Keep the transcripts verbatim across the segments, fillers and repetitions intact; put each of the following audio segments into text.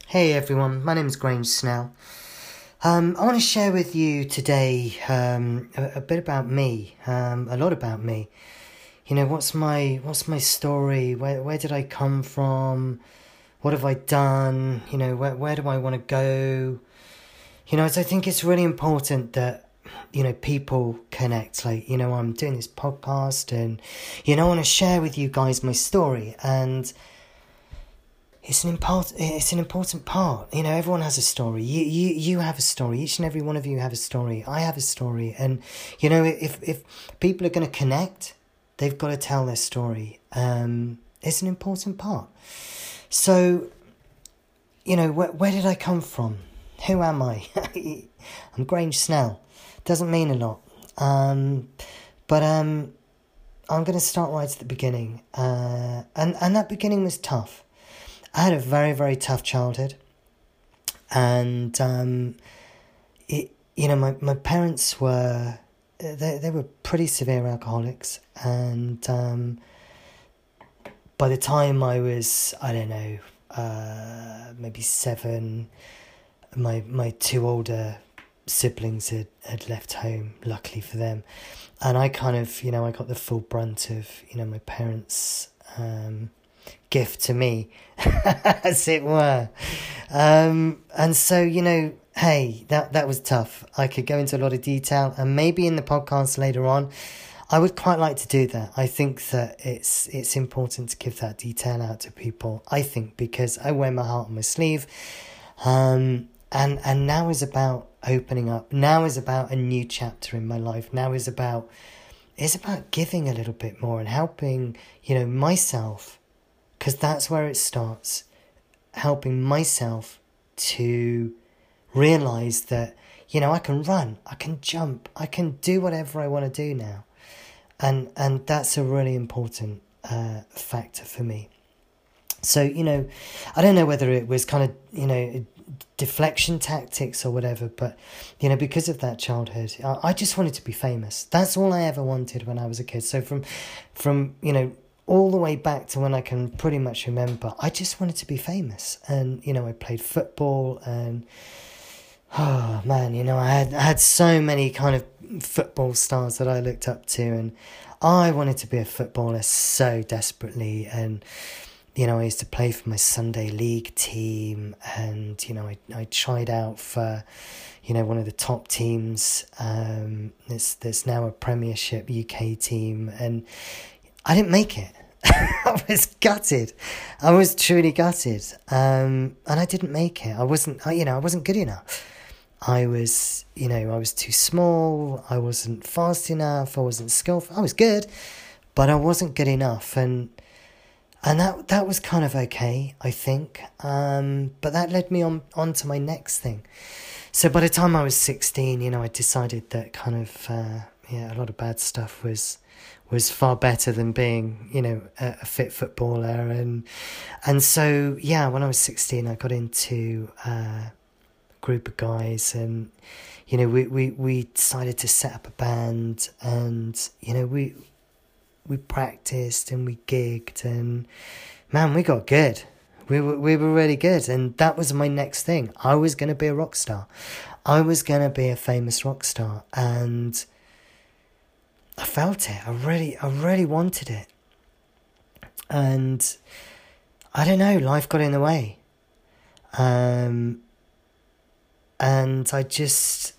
Hey everyone, my name is Grange Snell. Um, I want to share with you today um, a, a bit about me, um, a lot about me. You know, what's my what's my story? Where where did I come from? What have I done? You know, where where do I want to go? You know, so I think it's really important that, you know, people connect. Like, you know, I'm doing this podcast and, you know, I want to share with you guys my story, and It's an important. It's an important part. You know, everyone has a story. You, you, you have a story. Each and every one of you have a story. I have a story, and you know, if if people are going to connect, they've got to tell their story. Um, it's an important part. So, you know, where where did I come from? Who am I? I'm Grange Snell. Doesn't mean a lot. Um, but um, I'm going to start right at the beginning. Uh, and and that beginning was tough. I had a very, very tough childhood, and, um, it, you know, my, my parents were, they, they were pretty severe alcoholics, and, um, by the time I was, I don't know, uh, maybe seven, my, my two older siblings had, had left home, luckily for them, and I kind of, you know, I got the full brunt of, you know, my parents', um, gift to me, as it were. Um, and so, you know, hey, that, that was tough. I could go into a lot of detail, and maybe in the podcast later on, I would quite like to do that. I think that it's it's important to give that detail out to people, I think, because I wear my heart on my sleeve. Um, and, and now is about opening up. Now is about a new chapter in my life. Now is about, it's about giving a little bit more and helping, you know, myself, because that's where it starts, helping myself to realise that, you know, I can run, I can jump, I can do whatever I want to do now. And and that's a really important uh, factor for me. So, you know, I don't know whether it was kind of, you know, deflection tactics or whatever, but, you know, because of that childhood, I, I just wanted to be famous. That's all I ever wanted when I was a kid. So from, from you know, all the way back to when I can pretty much remember, I just wanted to be famous. And, you know, I played football, and, oh man, you know, I had, I had so many kind of football stars that I looked up to, and I wanted to be a footballer so desperately. And, you know, I used to play for my Sunday league team, and, you know, I, I tried out for, you know, one of the top teams. Um, there's, there's now a Premiership U K team, and I didn't make it. I was gutted. I was truly gutted. Um, and I didn't make it. I wasn't, you know, I wasn't good enough. I was, you know, I was too small. I wasn't fast enough. I wasn't skillful. I was good, but I wasn't good enough. And, and that, that was kind of okay, I think. Um, but that led me on, on to my next thing. So by the time I was sixteen, you know, I decided that kind of, uh, yeah, a lot of bad stuff was, was far better than being, you know, a, a fit footballer. And and so, yeah, when I was sixteen, I got into uh, a group of guys, and, you know, we, we, we decided to set up a band, and, you know, we we practiced and we gigged, and, man, we got good. We were, we were really good, and that was my next thing. I was going to be a rock star. I was going to be a famous rock star, and I felt it. I really, I really wanted it. And I don't know, life got in the way. Um, and I just,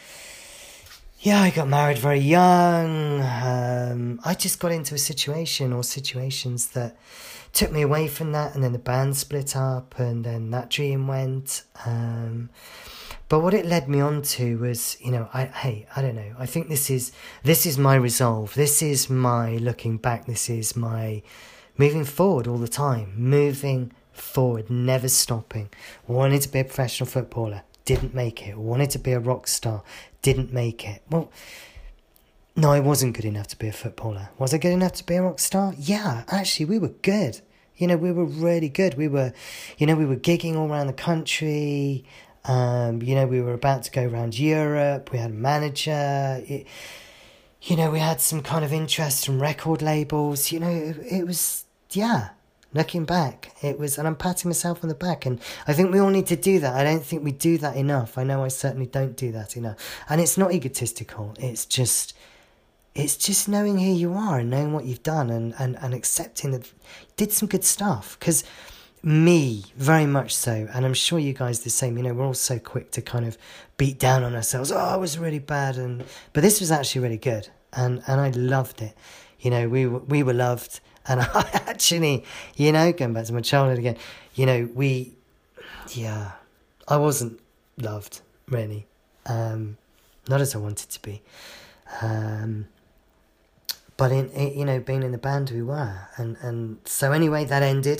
yeah, I got married very young. Um, I just got into a situation or situations that took me away from that. And then the band split up, and then that dream went. Um, But what it led me on to was, you know, I hey, I don't know. I think this is this is my resolve. This is my looking back. This is my moving forward all the time. Moving forward, never stopping. Wanted to be a professional footballer, didn't make it. Wanted to be a rock star, didn't make it. Well, no, I wasn't good enough to be a footballer. Was I good enough to be a rock star? Yeah, actually, we were good. You know, we were really good. We were, you know, we were gigging all around the country. Um, you know, we were about to go around Europe. We had a manager. It, you know, we had some kind of interest from record labels. You know, it, it was, yeah, Looking back, it was, and I'm patting myself on the back, and I think we all need to do that. I don't think we do that enough. I know I certainly don't do that enough. And it's not egotistical. It's just, it's just knowing who you are and knowing what you've done, and, and, and accepting that you did some good stuff. Because me, very much so, and I'm sure you guys the same, you know, we're all so quick to kind of beat down on ourselves. Oh, I was really bad, and but this was actually really good, and, and I loved it. You know, we were, we were loved. And I actually, you know, going back to my childhood again, you know, we, yeah, I wasn't loved, really. Um, not as I wanted to be. Um, but, in, in, you know, being in the band, we were. And, and so anyway, that ended.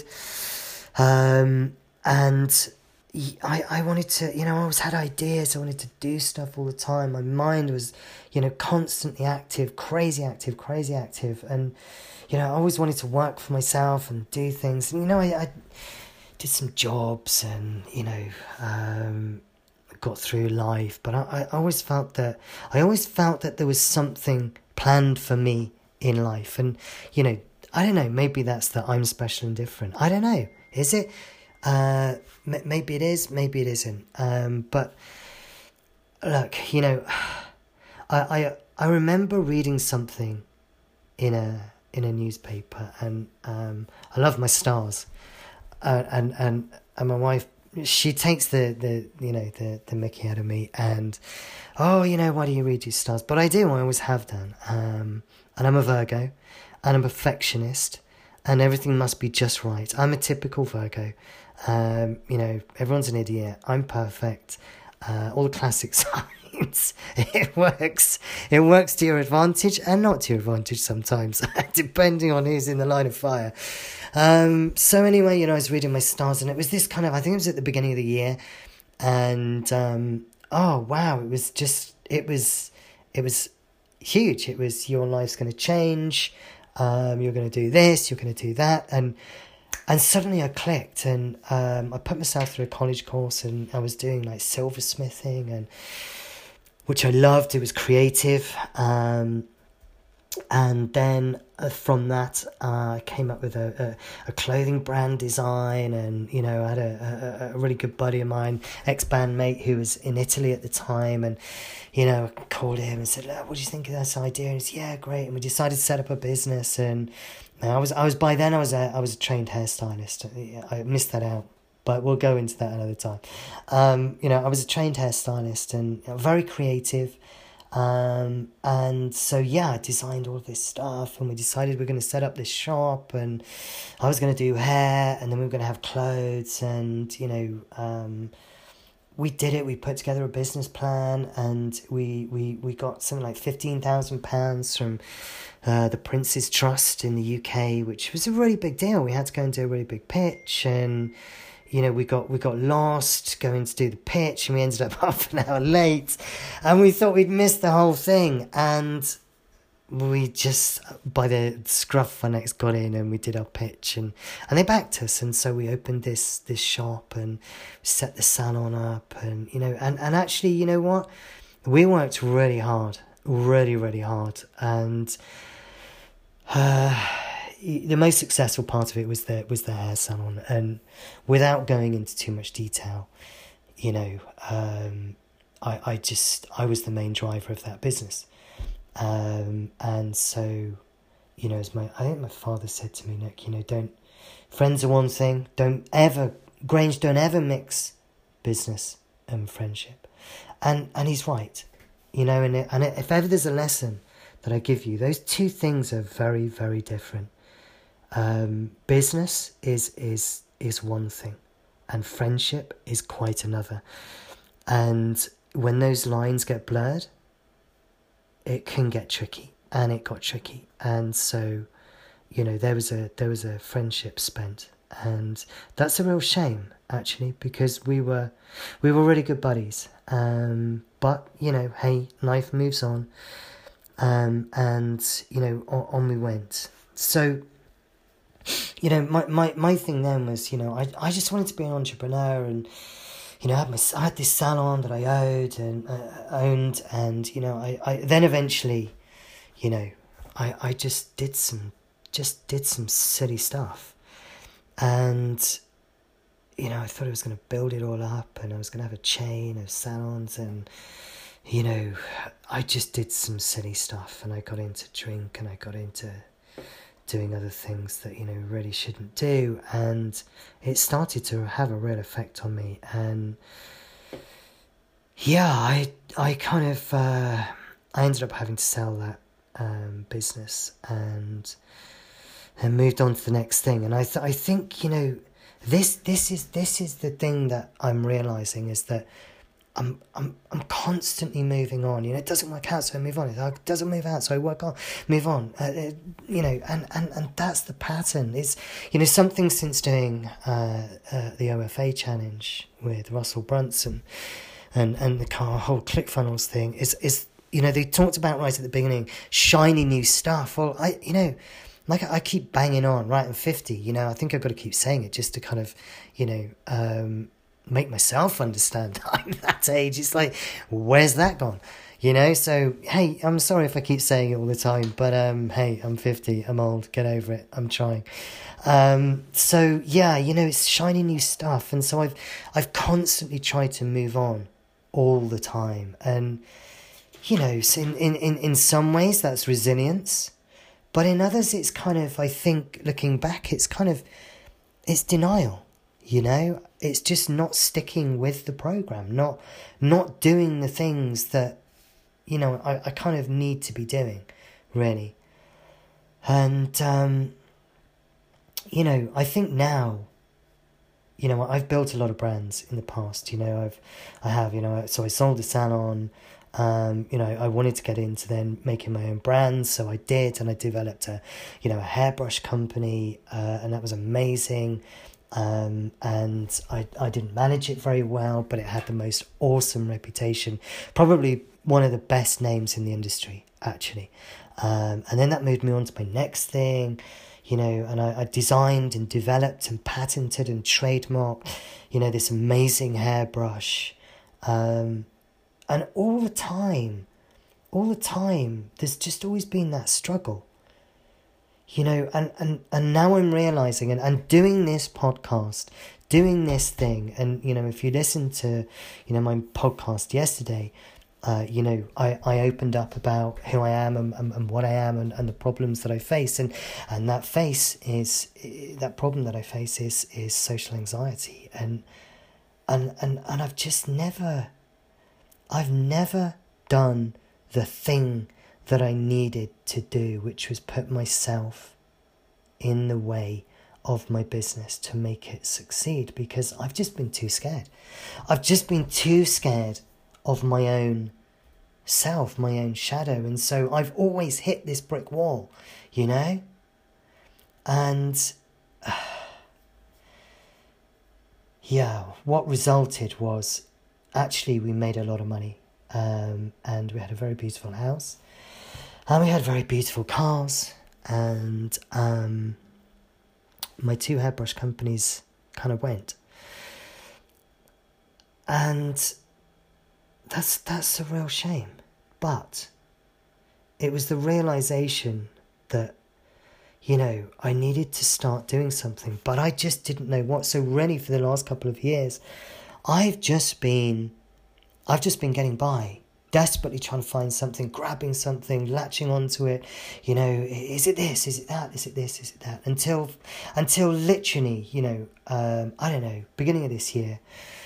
Um, and I, I wanted to, you know, I always had ideas. I wanted to do stuff all the time. My mind was, you know, constantly active, crazy active, crazy active. And, you know, I always wanted to work for myself and do things. And, you know, I, I did some jobs and, you know, um, got through life. But I, I always felt that, I always felt that there was something planned for me in life. And, you know, I don't know, maybe that's that I'm special and different. I don't know. Is it? Uh, m- maybe it is, maybe it isn't. Um, but, look, you know, I, I, I remember reading something in a, in a newspaper, and um, I love my stars, uh, and and and my wife, she takes the, the you know the, the mickey out of me, and oh, you know, why do you read your stars? But I do, I always have done, um, and I'm a Virgo, and I'm a perfectionist, and everything must be just right. I'm a typical Virgo, um, you know, everyone's an idiot. I'm perfect, uh, all the classic signs. It works. It works to your advantage and not to your advantage sometimes, depending on who's in the line of fire. Um, so anyway, you know, I was reading my stars, and it was this kind of, I think it was at the beginning of the year, and um, oh wow, it was just, it was, it was huge. It was, your life's going to change. Um, you're going to do this. You're going to do that, and and suddenly I clicked, and um, I put myself through a college course, and I was doing like silversmithing, and which I loved. It was creative. Um, and then uh, from that, uh, I came up with a, a, a clothing brand design, and, you know, I had a, a, a really good buddy of mine, ex-bandmate, who was in Italy at the time, and, you know, I called him and said, what do you think of this idea? And he said, yeah, great. And we decided to set up a business, and I was, I was by then, I was a, I was a trained hairstylist. I missed that out, but we'll go into that another time. Um, you know, I was a trained hairstylist, and, you know, very creative. Um, and so, yeah, I designed all this stuff, and we decided we we're going to set up this shop, and I was going to do hair, and then we were going to have clothes, and, you know, um, we did it. We put together a business plan, and we, we, we got something like fifteen thousand pounds from uh, the Prince's Trust in the U K, which was a really big deal. We had to go and do a really big pitch, and, you know, we got we got lost going to do the pitch, and we ended up half an hour late, and we thought we'd missed the whole thing, and we just, by the scruff of our necks, got in, and we did our pitch, and, and they backed us, and so we opened this this shop, and set the salon up, and, you know, and, and actually, you know what, we worked really hard, really, really hard, and uh, the most successful part of it was the was the hair salon, and without going into too much detail, you know, um, I I just I was the main driver of that business, um, and so, you know, as my I think my father said to me, Nick, you know, don't, friends are one thing, don't ever Grange, don't ever mix business and friendship, and and he's right, you know, and it, and if ever there's a lesson that I give you, those two things are very, very different. Um, business is is is one thing, and friendship is quite another. And when those lines get blurred, it can get tricky, and it got tricky. And so, you know, there was a there was a friendship spent, and that's a real shame, actually, because we were we were really good buddies. Um, but, you know, hey, life moves on, um, and, you know, on, on we went. So, you know, my, my, my thing then was, you know, I I just wanted to be an entrepreneur, and, you know, I had, my, I had this salon that I owed and uh, owned, and, you know, I, I then eventually, you know, I, I just did some, just did some silly stuff. And, you know, I thought I was going to build it all up and I was going to have a chain of salons, and, you know, I just did some silly stuff and I got into drink and I got into doing other things that, you know, really shouldn't do, and it started to have a real effect on me. And yeah, I I kind of uh, I ended up having to sell that um, business and and moved on to the next thing. And I th- I think, you know, this this is this is the thing that I'm realizing, is that I'm I'm I'm constantly moving on. You know, it doesn't work out, so I move on. It doesn't move out, so I work on, move on. Uh, it, you know, and, and, and that's the pattern. It's, you know, something since doing uh, uh, the O F A challenge with Russell Brunson, and and the whole ClickFunnels thing is is you know, they talked about right at the beginning, shiny new stuff. Well, I you know. Like, I keep banging on, right? I'm fifty, you know, I think I've got to keep saying it just to kind of, you know, um, make myself understand that I'm that age. It's like, where's that gone? You know, so, hey, I'm sorry if I keep saying it all the time, but, um, hey, I'm fifty, I'm old, get over it, I'm trying. Um, so, yeah, you know, it's shiny new stuff, and so I've, I've constantly tried to move on all the time, and, you know, so in, in, in, in some ways that's resilience. But in others, it's kind of, I think, looking back, it's kind of, it's denial, you know? It's just not sticking with the program, not not doing the things that, you know, I, I kind of need to be doing, really. And, um, you know, I think now, you know, I've built a lot of brands in the past, you know, I've, I have, you know, so I sold a salon. Um, you know, I wanted to get into then making my own brands, so I did, and I developed a, you know, a hairbrush company, uh, and that was amazing. Um, and I I didn't manage it very well, but it had the most awesome reputation, probably one of the best names in the industry, actually. Um, and then that moved me on to my next thing, you know, and I, I designed and developed and patented and trademarked, you know, this amazing hairbrush. Um, And all the time, all the time, there's just always been that struggle, you know, and, and, and now I'm realising, and, and doing this podcast, doing this thing, and, you know, if you listen to, you know, my podcast yesterday, uh, you know, I, I opened up about who I am and, and, and what I am, and, and the problems that I face, and, and that face is, that problem that I face is, is social anxiety, and, and, and, and I've just never... I've never done the thing that I needed to do, which was put myself in the way of my business to make it succeed, because I've just been too scared. I've just been too scared of my own self, my own shadow. And so I've always hit this brick wall, you know? And uh, yeah, what resulted was, actually, we made a lot of money, um, and we had a very beautiful house, and we had very beautiful cars, and um, my two hairbrush companies kind of went, and that's that's a real shame. But it was the realization that, you know, I needed to start doing something, but I just didn't know what. So really, for the last couple of years, I've just been, I've just been getting by, desperately trying to find something, grabbing something, latching onto it. You know, is it this? Is it that? Is it this? Is it that? Until, until literally, you know, um, I don't know, beginning of this year,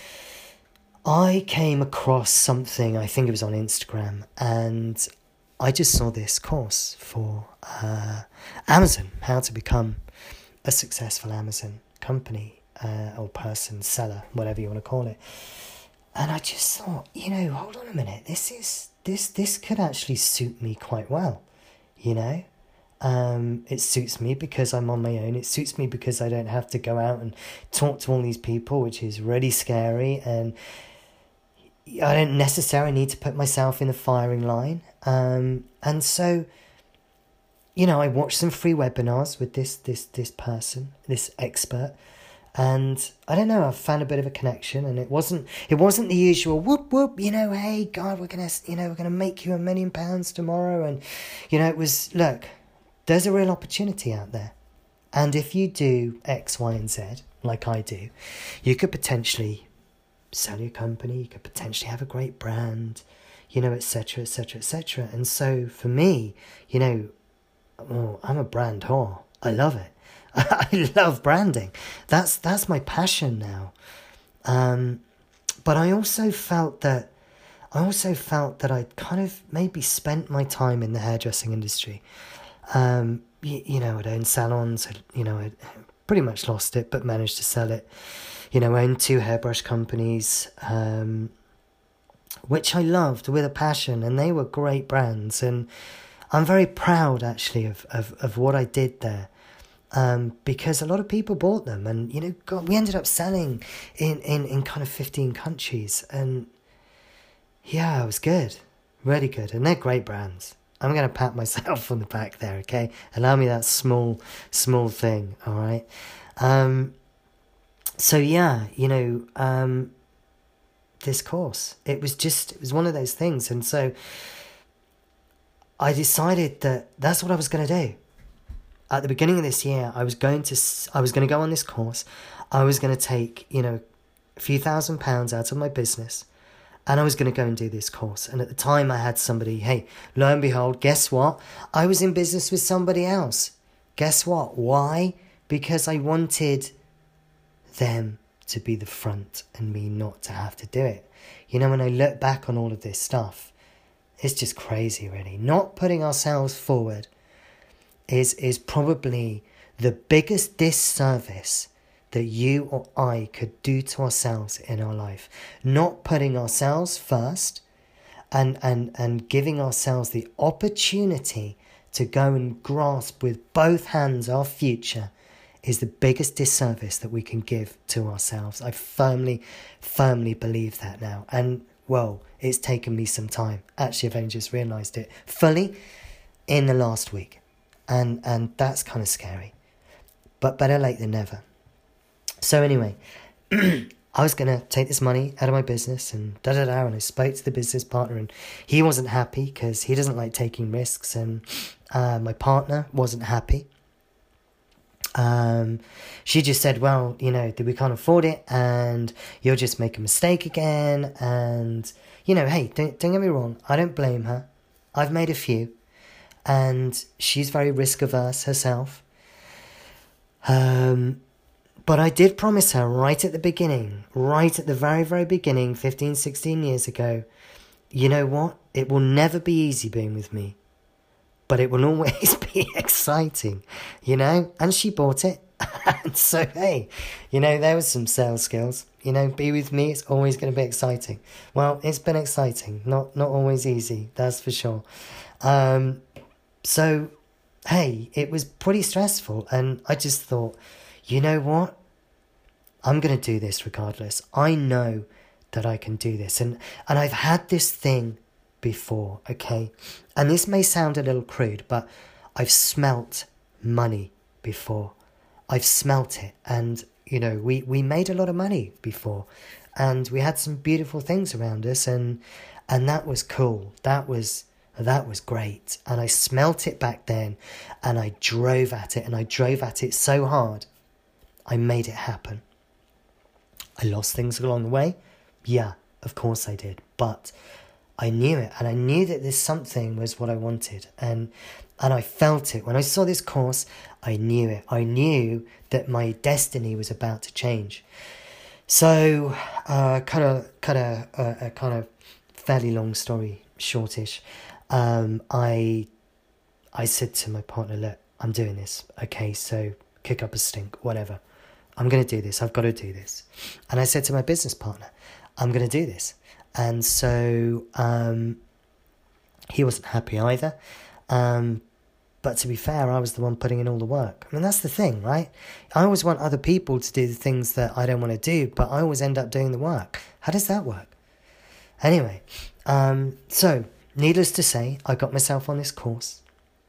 I came across something. I think it was on Instagram, and I just saw this course for uh, Amazon, how to become a successful Amazon company. Uh, or person, seller, whatever you want to call it. And I just thought, you know, hold on a minute, this is, this, this could actually suit me quite well, you know? Um, it suits me because I'm on my own. It suits me because I don't have to go out and talk to all these people, which is really scary. And I don't necessarily need to put myself in the firing line. Um, and so, you know, I watched some free webinars with this, this, this person, this expert. And I don't know, I found a bit of a connection, and it wasn't it wasn't the usual whoop whoop, you know, hey God, we're gonna you know, we're gonna make you a million pounds tomorrow, and you know, it was, look, there's a real opportunity out there. And if you do X, Y, and Z, like I do, you could potentially sell your company, you could potentially have a great brand, you know, et cetera, et cetera, et cetera. And so for me, you know, well, I'm a brand whore. I love it. I love branding. That's that's my passion now. Um, but I also felt that I also felt that I'd kind of maybe spent my time in the hairdressing industry. Um, you, you know, I'd owned salons. I'd, you know, I'd pretty much lost it, but managed to sell it. You know, I owned two hairbrush companies, um, which I loved with a passion, and they were great brands. And I'm very proud, actually, of, of, of what I did there, um, because a lot of people bought them. And, you know, God, we ended up selling in, in, in kind of fifteen countries. And, yeah, it was good, really good. And they're great brands. I'm going to pat myself on the back there, okay? Allow me that small, small thing, all right? Um, so, yeah, you know, um, this course, it was just, it was one of those things. And so I decided that that's what I was going to do. At the beginning of this year, I was going to, I was going to go on this course. I was going to take, you know, a few thousand pounds out of my business, and I was going to go and do this course. And at the time I had somebody, hey, lo and behold, guess what? I was in business with somebody else. Guess what? Why? Because I wanted them to be the front and me not to have to do it. You know, when I look back on all of this stuff, it's just crazy, really. Not putting ourselves forward is is probably the biggest disservice that you or I could do to ourselves in our life. Not putting ourselves first and, and, and giving ourselves the opportunity to go and grasp with both hands our future is the biggest disservice that we can give to ourselves. I firmly, firmly believe that now. And, well, it's taken me some time. Actually, I've only just realised it fully in the last week. And, and that's kind of scary. But better late than never. So anyway, I was going to take this money out of my business and da-da-da, and I spoke to the business partner, and he wasn't happy because he doesn't like taking risks, and uh, my partner wasn't happy. Um, she just said, well, you know, we can't afford it, and you'll just make a mistake again, and, you know, hey, don't, don't get me wrong, I don't blame her. I've made a few, and she's very risk-averse herself. Um... But I did promise her right at the beginning, right at the very, very beginning, fifteen, sixteen years ago, you know what? It will never be easy being with me, but it will always be exciting, you know? And she bought it. And so, hey, you know, there was some sales skills. You know, be with me, it's always going to be exciting. Well, it's been exciting, not not always easy, that's for sure. Um, so, hey, it was pretty stressful, and I just thought, you know what? I'm going to do this regardless. I know that I can do this. And, and I've had this thing before, okay? And this may sound a little crude, but I've smelt money before. I've smelt it. And, you know, we, we made a lot of money before. And we had some beautiful things around us. And and that was cool. That was... That was great. And I smelt it back then. And I drove at it. And I drove at it so hard. I made it happen. I lost things along the way. Yeah, of course I did. But I knew it. And I knew that this something was what I wanted. And and I felt it. When I saw this course, I knew it. I knew that my destiny was about to change. So, uh, cut a, cut a, a, a kind of fairly long story shortish. Um, I, I said to my partner, look, I'm doing this. Okay, so kick up a stink, whatever. I'm going to do this. I've got to do this. And I said to my business partner, I'm going to do this. And so um, he wasn't happy either. Um, but to be fair, I was the one putting in all the work. I mean, that's the thing, right? I always want other people to do the things that I don't want to do, but I always end up doing the work. How does that work? Anyway, um, so needless to say, I got myself on this course.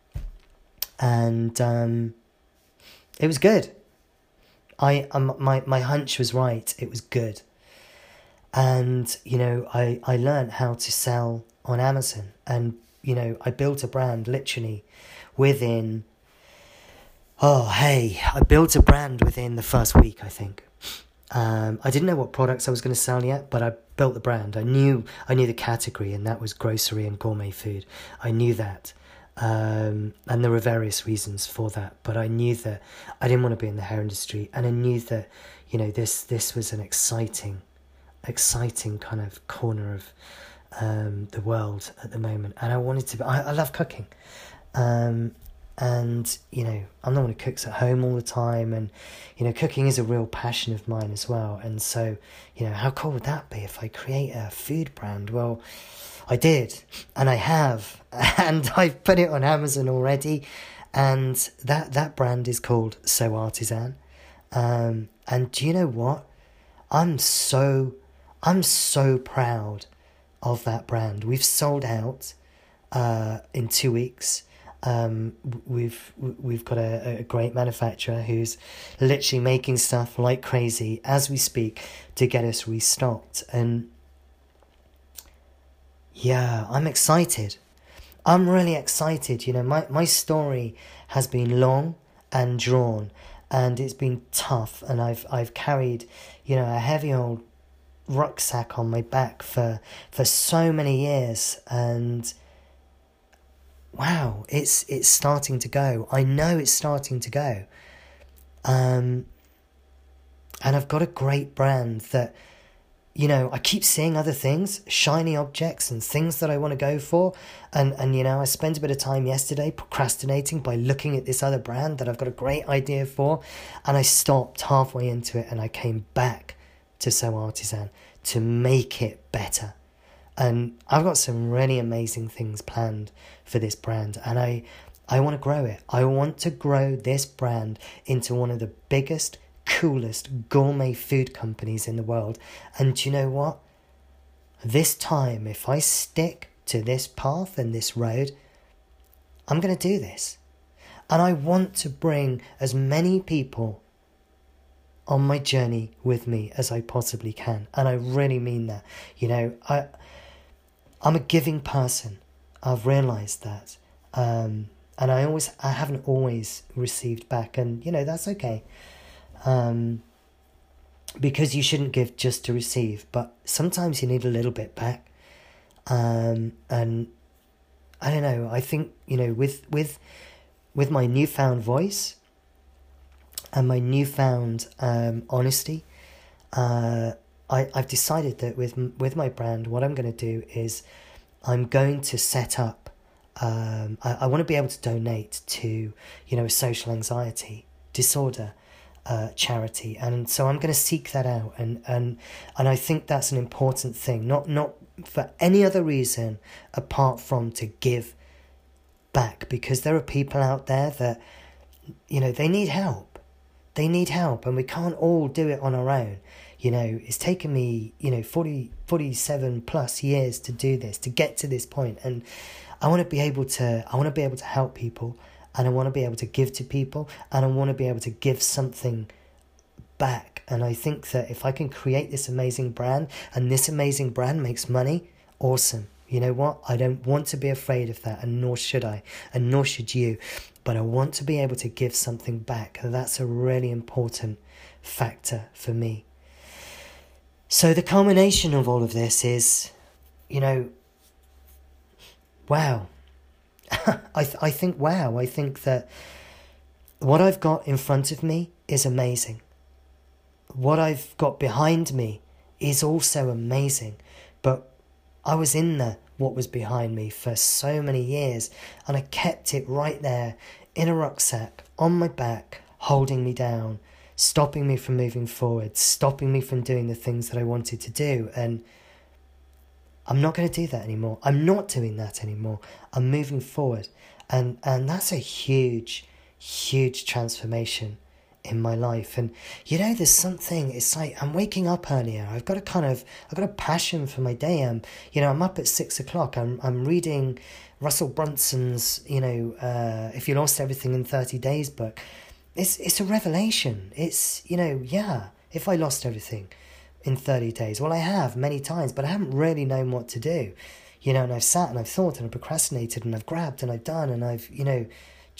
And um, it was good. I um, my, my hunch was right. It was good. And, you know, I, I learned how to sell on Amazon. And, you know, I built a brand literally within, Oh, hey, I built a brand within the first week, I think. Um, I didn't know what products I was going to sell yet, but I built the brand. I knew I knew the category, and that was grocery and gourmet food. I knew that. Um, and there were various reasons for that, but I knew that I didn't want to be in the hair industry, and I knew that, you know, this this was an exciting, exciting kind of corner of um, the world at the moment, and I wanted to. Be, I, I love cooking, um, and you know, I'm the one who cooks at home all the time, and you know, cooking is a real passion of mine as well. And so, you know, how cool would that be if I create a food brand? Well, I did, and I have, and I've put it on Amazon already, and that, that brand is called So Artisan. Um, and do you know what? I'm so, I'm so proud of that brand. We've sold out uh, in two weeks. Um, we've we've got a, a great manufacturer who's literally making stuff like crazy as we speak to get us restocked. And yeah, I'm excited. I'm really excited. You know, my, my story has been long and drawn, and it's been tough, and I've I've carried, you know, a heavy old rucksack on my back for for so many years, and wow, it's it's starting to go. I know it's starting to go. Um and I've got a great brand that, you know, I keep seeing other things, shiny objects and things that I want to go for. And, and you know, I spent a bit of time yesterday procrastinating by looking at this other brand that I've got a great idea for. And I stopped halfway into it, and I came back to So Artisan to make it better. And I've got some really amazing things planned for this brand. And I, I want to grow it. I want to grow this brand into one of the biggest, coolest gourmet food companies in the world. And do you know what? This time, if I stick to this path and this road, I'm going to do this. And I want to bring as many people on my journey with me as I possibly can. And I really mean that. You know, I, I'm a giving person. I've realised that. Um, and I always, I haven't always received back. And, you know, that's okay. Um, because you shouldn't give just to receive, but sometimes you need a little bit back. Um, and I don't know, I think, you know, with, with, with my newfound voice and my newfound, um, honesty, uh, I, I've decided that with, with my brand, what I'm going to do is I'm going to set up, um, I, I want to be able to donate to, you know, a social anxiety disorder Uh, charity, and so I'm going to seek that out, and and and I think that's an important thing, not not for any other reason apart from to give back, because there are people out there that, you know, they need help, they need help, and we can't all do it on our own. You know, it's taken me, you know, forty, forty-seven plus years to do this, to get to this point, and I want to be able to, I want to be able to help people. And I want to be able to give to people, and I want to be able to give something back. And I think that if I can create this amazing brand, and this amazing brand makes money, awesome. You know what? I don't want to be afraid of that, and nor should I, and nor should you. But I want to be able to give something back. That's a really important factor for me. So the culmination of all of this is, you know, wow. I th- I think, wow, I think that what I've got in front of me is amazing. What I've got behind me is also amazing. But I was in the what was behind me for so many years, and I kept it right there in a rucksack, on my back, holding me down, stopping me from moving forward, stopping me from doing the things that I wanted to do. And I'm not going to do that anymore. I'm not doing that anymore. I'm moving forward. And and that's a huge, huge transformation in my life. And, you know, there's something, it's like I'm waking up earlier. I've got a kind of, I've got a passion for my day. I'm, you know, I'm up at six o'clock. I'm I'm reading Russell Brunson's, you know, uh, If You Lost Everything in thirty days book. It's, it's a revelation. It's, you know, yeah, if I lost everything in thirty days. Well, I have many times, but I haven't really known what to do. You know, and I've sat and I've thought and I've procrastinated and I've grabbed and I've done and I've, you know,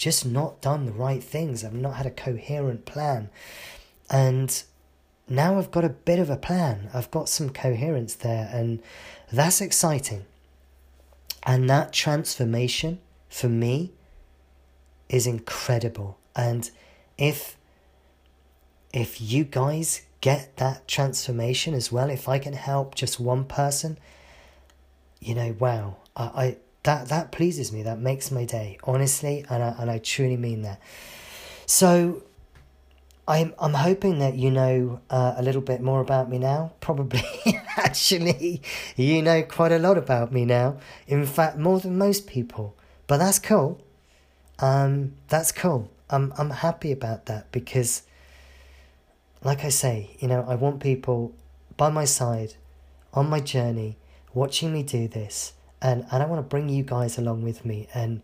just not done the right things. I've not had a coherent plan. And now I've got a bit of a plan. I've got some coherence there, and that's exciting. And that transformation for me is incredible. And if if you guys get that transformation as well, if I can help just one person, you know, wow, I, I that that pleases me. That makes my day, honestly, and I and I truly mean that. So I'm I'm hoping that you know uh, a little bit more about me now. Probably, actually, you know quite a lot about me now. In fact, more than most people. But that's cool. Um, that's cool. I'm I'm happy about that because, like I say, you know, I want people by my side, on my journey, watching me do this, and, and I want to bring you guys along with me. And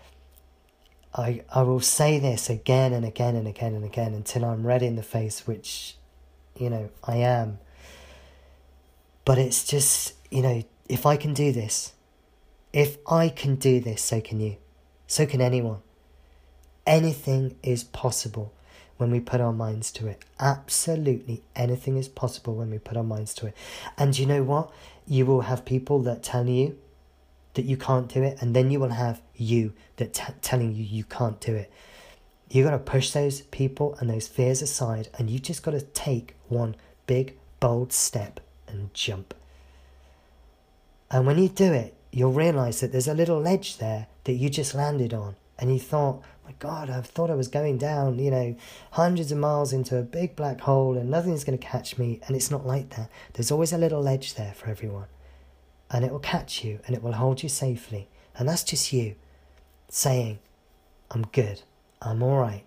I I will say this again and again and again and again until I'm red in the face, which, you know, I am. But it's just, you know, if I can do this, if I can do this, so can you. So can anyone. Anything is possible when we put our minds to it. Absolutely anything is possible when we put our minds to it. And you know what? You will have people that tell you that you can't do it, and then you will have you that t- telling you you can't do it. You got to push those people and those fears aside, and you just got to take one big, bold step and jump. And when you do it, you'll realise that there's a little ledge there that you just landed on, and you thought, my God, I thought I was going down, you know, hundreds of miles into a big black hole and nothing's going to catch me. And it's not like that. There's always a little ledge there for everyone. And it will catch you and it will hold you safely. And that's just you saying, I'm good. I'm all right.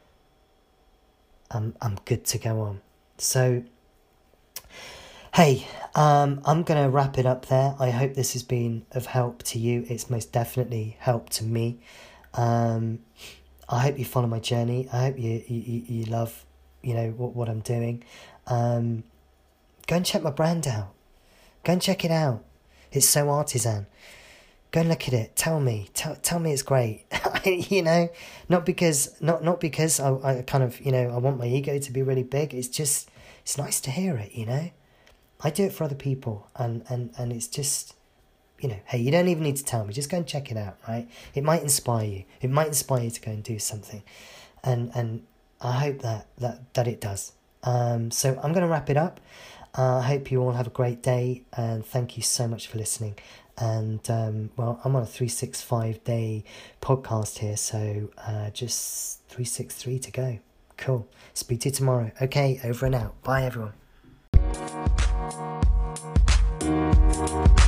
I'm, I'm good to go on. So, hey, um, I'm going to wrap it up there. I hope this has been of help to you. It's most definitely helped to me. Um, I hope you follow my journey. I hope you, you, you love, you know, what, what I'm doing. Um, go and check my brand out. Go and check it out. It's so artisan. Go and look at it. Tell me. Tell tell me it's great. You know, not because not not because I, I kind of, you know, I want my ego to be really big. It's just, it's nice to hear it, you know. I do it for other people, and, and, and it's just, you know, hey, you don't even need to tell me. Just go and check it out, right? It might inspire you. It might inspire you to go and do something. And and I hope that that, that it does. Um, so I'm going to wrap it up. Uh, I hope you all have a great day, and thank you so much for listening. And, um, well, I'm on a three sixty-five day podcast here, so uh, just three sixty-three to go. Cool. Speak to you tomorrow. Okay, over and out. Bye, everyone.